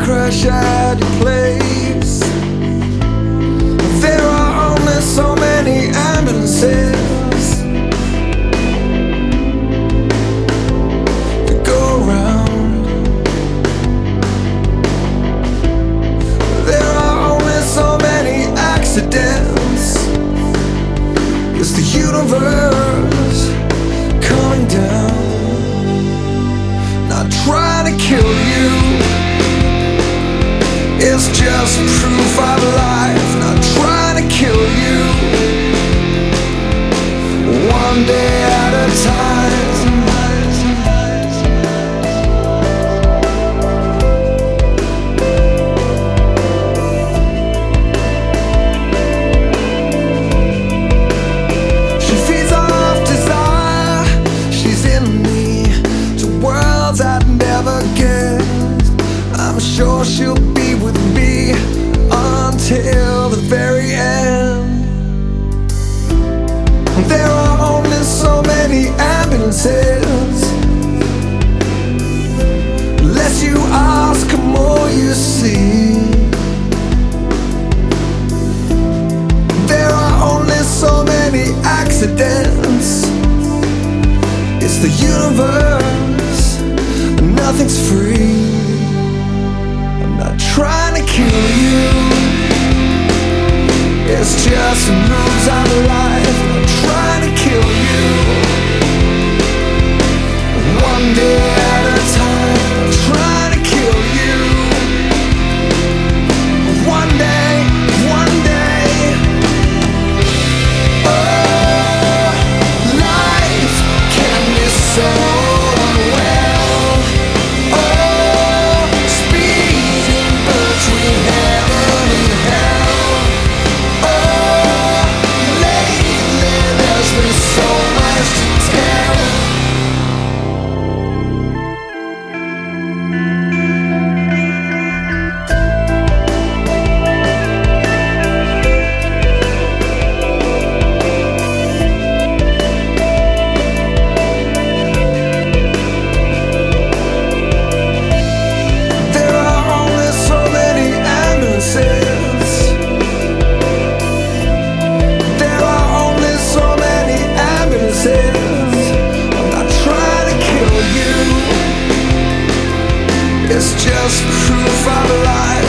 crash at your place. There are only so many ambulances to go around. There are only so many accidents. It's the universe coming down. Not trying to kill you, it's just proof of life. Not trying to kill you, one day at a time. She feeds off desire, she's in me to worlds I'd never guessed. I'm sure she'll be with me until the very end. There are only so many ambulances. Less you ask, the more you see. There are only so many accidents. It's the universe, nothing's free. I'm not trying to kill you, it's just moves out of life. I'm trying to kill you, one day at a time. I'm trying to kill you, one day, one day. Oh, life can be so unwell. Oh, speeding between heaven and hell. Oh, lately there's been so much to tell. There are only so many ambulances. There are only so many ambulances. I'm not trying to kill you, it's just proof of life.